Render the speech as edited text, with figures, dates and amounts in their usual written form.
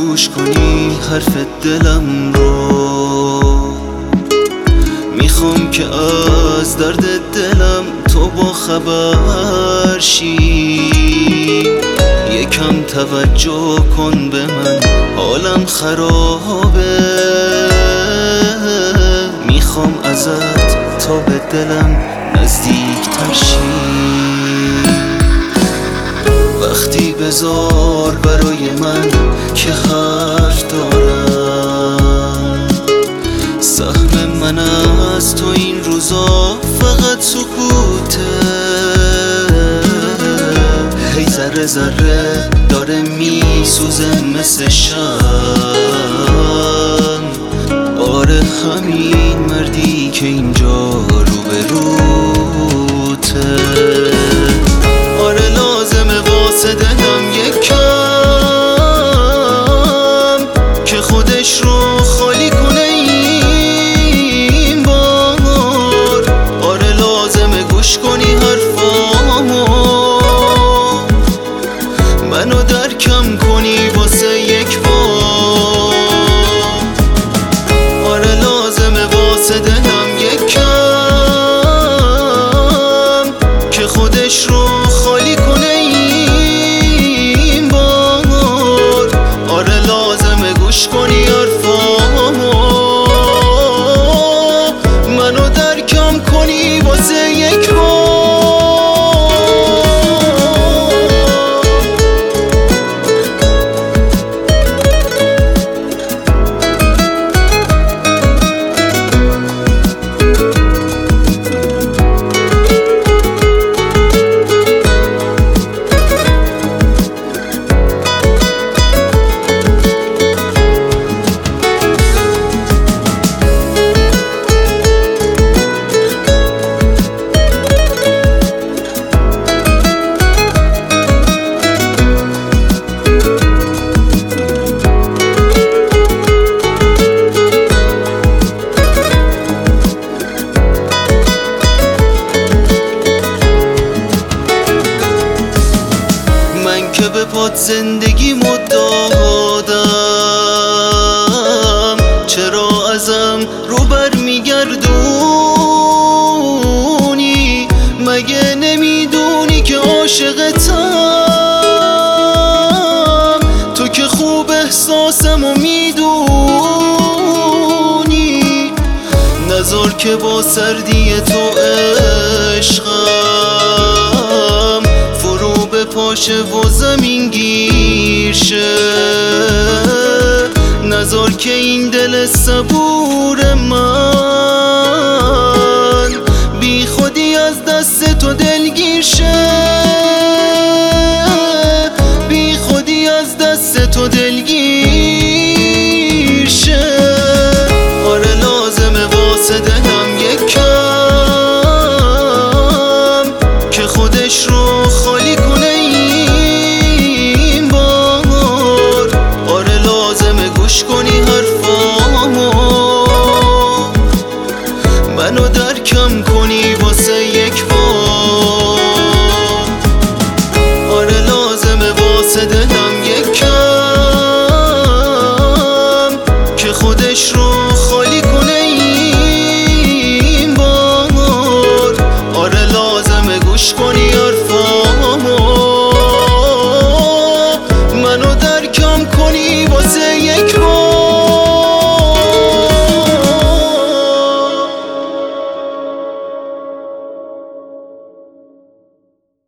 گوش کنی حرف دلم رو. میخوام که از درد دلم تو با خبر شی. یکم توجه کن به من، حالم خرابه. میخوام ازت تا به دلم نزدیک تر شی. وقتی بذار برای من که حرف دارم. سهم من از تو این روزا فقط سکوته. هی ذره ذره داره میسوزه مثل شم. آره همین مردی که اینجا روبروته. آره لازمه واسه دلم یکم که خودش رو خالی کنه این بار. آره لازمه گوش کنی حرفامو، منو درکم کنی واسه یک بار. آره لازمه واسه دلم یکم که خودش رو خالی کنه این بار. آره لازمه گوش کنی حرفامو، منو درکم کنی واسه یک بار. من که به پات زندگیمو دادم، چرا ازم رو بر میگردونی؟ مگه نمیدونی که عاشقتم؟ تو که خوب احساسمو میدونی. نذار که با سردی تو عشقم پاشه و زمین گیر شه. نذار که این دل صبور من بی خودی از دست تو دلگیر شه. بی خودی از دست تو دلگیر شه. آره لازمه واسه دلم یکم که خودش رو خالی